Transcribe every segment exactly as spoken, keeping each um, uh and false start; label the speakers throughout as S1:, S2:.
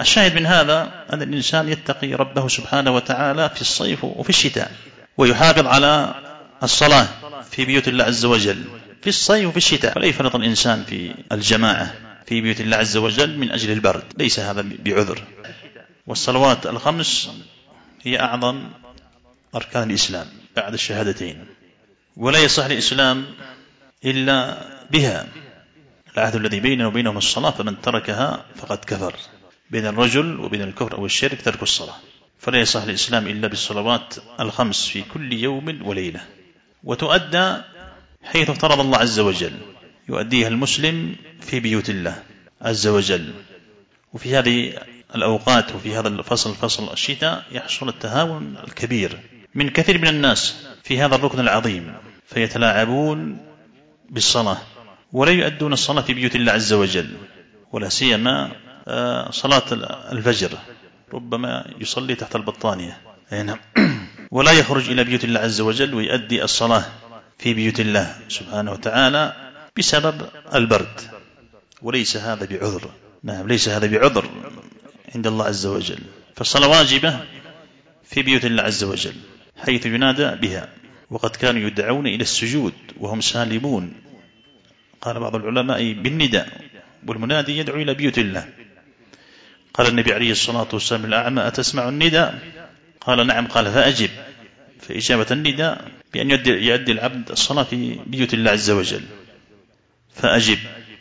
S1: الشاهد من هذا أن الإنسان يتقي ربه سبحانه وتعالى في الصيف وفي الشتاء، ويحافظ على الصلاة في بيوت الله عز وجل في الصيف وفي الشتاء، ولا يفرط الإنسان في الجماعة في بيوت الله عز وجل من أجل البرد، ليس هذا بعذر. والصلوات الخمس هي أعظم أركان الإسلام بعد الشهادتين، ولا يصح الإسلام إلا بها. العهد الذي بيننا وبينهم الصلاة، فمن تركها فقد كفر. بين الرجل وبين الكفر أو الشرك ترك الصلاة، فلا يصح الإسلام إلا بالصلوات الخمس في كل يوم وليلة، وتؤدى حيث افترض الله عز وجل، يؤديها المسلم في بيوت الله عز وجل. وفي هذه الأوقات وفي هذا الفصل فصل الشتاء يحصل التهاون الكبير من كثير من الناس في هذا الركن العظيم، فيتلاعبون بالصلاة ولا يؤدون الصلاة في بيوت الله عز وجل، ولا سيما صلاة الفجر، ربما يصلي تحت البطانية ولا يخرج إلى بيوت الله عز وجل ويؤدي الصلاة في بيوت الله سبحانه وتعالى بسبب البرد، وليس هذا بعذر. نعم، ليس هذا بعذر عند الله عز وجل. فالصلاة واجبة في بيوت الله عز وجل حيث ينادى بها، وقد كانوا يدعون إلى السجود وهم سالمون. قال بعض العلماء بالنداء، والمنادي يدعو إلى بيوت الله. قال النبي عليه الصلاة والسلام الأعمى أتسمع النداء؟ قال نعم. قال فأجب. فإجابة النداء بأن يؤدي العبد الصلاة في بيوت الله عز وجل، فأجب.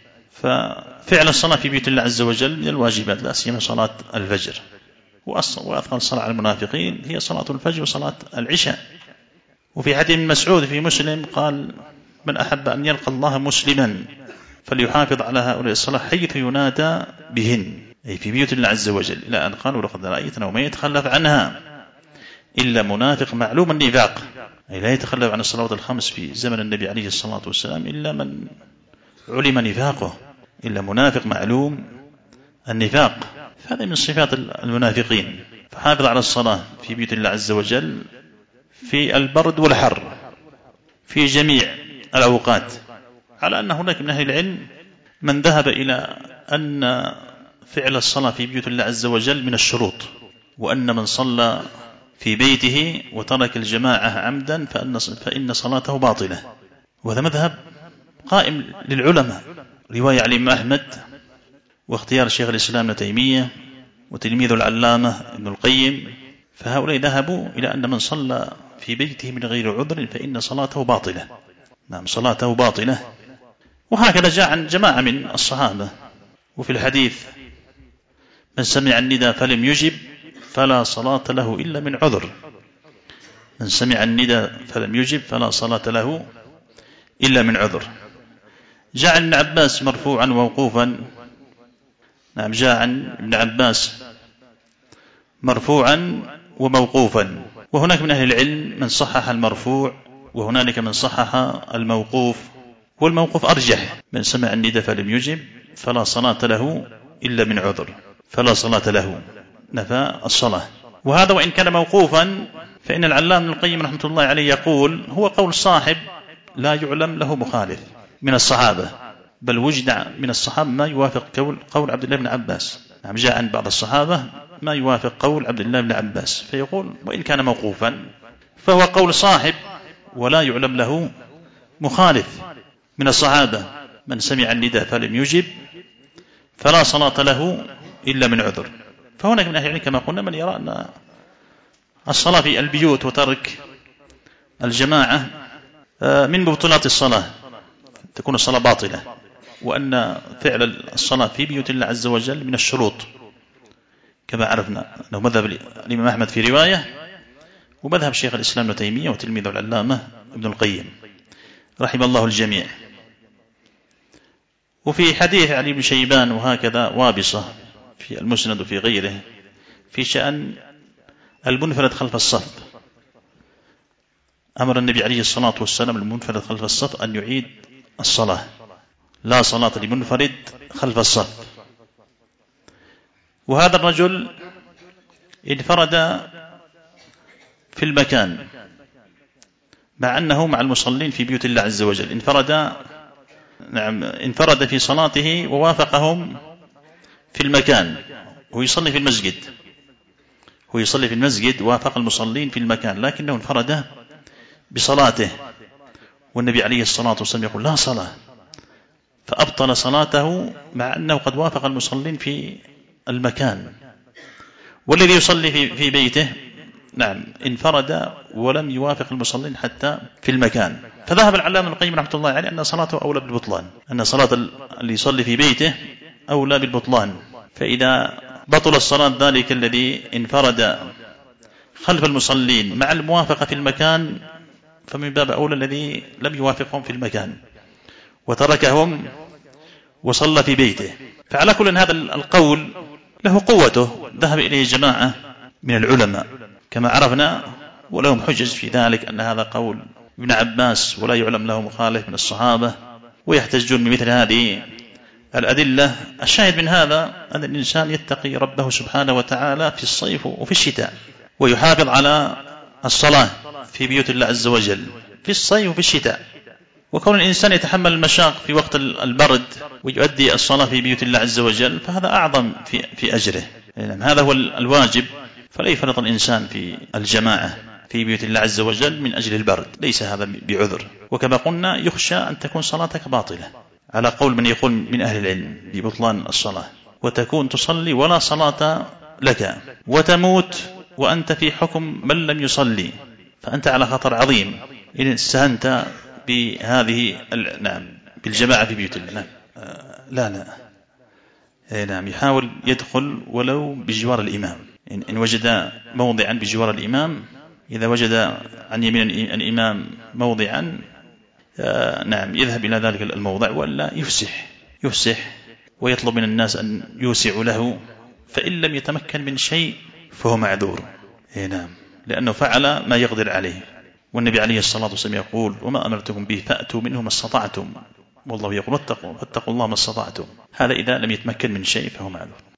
S1: ففعل الصلاة في بيوت الله عز وجل من الواجبات، لا سيما صلاة الفجر، وأثقل الصلاة على المنافقين هي صلاة الفجر وصلاة العشاء. وفي حديث ابن مسعود في مسلم قال من أحب أن يلقى الله مسلما فليحافظ على هؤلاء الصلاة حيث ينادى بهن، أي في بيوت الله عز وجل، إلى أن قالوا لقد رأيتنا وما يتخلف عنها إلا منافق معلوم النفاق، أي لا يتخلف عن الصلوات الخمس في زمن النبي عليه الصلاة والسلام إلا من علم نفاقه، إلا منافق معلوم النفاق. هذا من صفات المنافقين. فحافظ على الصلاة في بيوت الله عز وجل في البرد والحر في جميع الأوقات، على أن هناك من أهل العلم من ذهب إلى أن فعل الصلاة في بيوت الله عز وجل من الشروط، وأن من صلى في بيته وترك الجماعة عمدا فإن, فإن صلاته باطلة. وهذا مذهب قائم للعلماء، رواية علي الإمام أحمد واختيار شيخ الإسلام ابن تيمية وتلميذ العلامة ابن القيم. فهؤلاء ذهبوا إلى أن من صلى في بيته من غير عذر فإن صلاته باطلة. نعم، صلاته باطلة. وهكذا جاء عن جماعة من الصحابة. وفي الحديث من سمع النداء فلم يجب فلا صلاة له إلا من عذر. من سمع النداء فلم يجب فلا صلاة له إلا من عذر. جاء عن ابن عباس مرفوعا وموقوفا. نعم، جاء عن ابن عباس مرفوعا وموقوفا. وهناك من أهل العلم من صحح المرفوع، وهنالك من صحح الموقوف، والموقوف أرجح. من سمع النداء فلم يجب فلا صلاة له إلا من عذر، فلا صلاة له، نفى الصلاة. وهذا وإن كان موقوفا فإن العلامة ابن القيم رحمة الله عليه يقول هو قول صاحب لا يعلم له مخالف من الصحابة، بل وجد من الصحابة ما يوافق قول, قول عبد الله بن عباس. نعم، جاء عن بعض الصحابة ما يوافق قول عبد الله بن عباس، فيقول وإن كان موقوفا فهو قول صاحب ولا يعلم له مخالف من الصحابة. من سمع النداء فلم يجب فلا صلاة له إلا من عذر. فهناك من أهل العلم كما قلنا من يرى أن الصلاة في البيوت وترك الجماعة من مبطلات الصلاة، تكون الصلاة باطلة، وأن فعل الصلاة في بيوت الله عز وجل من الشروط كما عرفنا أنه مذهب الإمام أحمد في رواية، ومذهب شيخ الإسلام ابن تيمية وتلميذ العلامة ابن القيم رحم الله الجميع. وفي حديث علي بن شيبان وهكذا وابصة في المسند وفي غيره في شأن المنفرد خلف الصف، أمر النبي عليه الصلاة والسلام المنفرد خلف الصف أن يعيد الصلاة، لا صلاة لمنفرد خلف الصف. وهذا الرجل انفرد في المكان مع أنه مع المصلين في بيوت الله عز وجل، انفرد نعم انفرد في صلاته ووافقهم في المكان، هو يصلي في المسجد هو يصلي في المسجد وافق المصلين في المكان، لكنه انفرد بصلاته، والنبي عليه الصلاة والسلام يقول لا صلاة، فأبطل صلاته مع أنه قد وافق المصلين في المكان. والذي يصلي في في بيته نعم انفرد ولم يوافق المصلين حتى في المكان. فذهب العلامة ابن القيم رحمة الله عليه أن صلاته أولى بالبطلان، أن صلاة اللي يصلي في بيته أولى بالبطلان. فإذا بطل الصلاة ذلك الذي انفرد خلف المصلين مع الموافقة في المكان، فمن باب أولى الذي لم يوافقهم في المكان وتركهم وصلى في بيته. فعلى كل هذا القول له قوته، ذهب إليه جماعة من العلماء كما عرفنا، ولهم حجج في ذلك أن هذا قول ابن عباس ولا يعلم له مخالف من الصحابة، ويحتجون بمثل هذه الأدلة. الشاهد من هذا أن الإنسان يتقي ربه سبحانه وتعالى في الصيف وفي الشتاء، ويحافظ على الصلاة في بيوت الله عز وجل في الصيف وفي الشتاء. وكون الإنسان يتحمل المشاق في وقت البرد ويؤدي الصلاة في بيوت الله عز وجل فهذا أعظم في, في أجره. يعني هذا هو الواجب، فلا يفرط الإنسان في الجماعة في بيوت الله عز وجل من أجل البرد، ليس هذا بعذر. وكما قلنا يخشى أن تكون صلاتك باطلة على قول من يقول من أهل العلم ببطلان الصلاة، وتكون تصلي ولا صلاة لك وتموت وأنت في حكم من لم يصلي، فأنت على خطر عظيم إن استهنت بهذه نعم بالجماعة في بيوت الله. آه لا لا نعم يحاول يدخل ولو بجوار الإمام، إن وجد موضعا بجوار الإمام، إذا وجد عن يمين الإمام موضعا آه نعم يذهب إلى ذلك الموضع، ولا يفسح يفسح ويطلب من الناس أن يوسعوا له، فإن لم يتمكن من شيء فهو معذور نعم لأنه فعل ما يقدر عليه. والنبي عليه الصلاة والسلام يقول وما أمرتكم به فأتوا منه ما استطعتم، والله يقول واتقوا, واتقوا الله ما استطعتم. هذا إذا لم يتمكن من شيء فهو معذور.